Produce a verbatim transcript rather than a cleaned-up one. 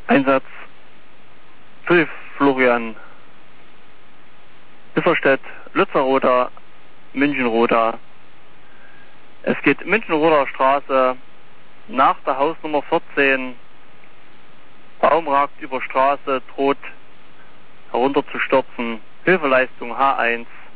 Einsatz für Florian Bifferstedt, Lützerroda, Münchenroda. Es geht Münchenroder Straße nach der Hausnummer vierzehn. Baum ragt über Straße, droht herunterzustürzen. Hilfeleistung H eins.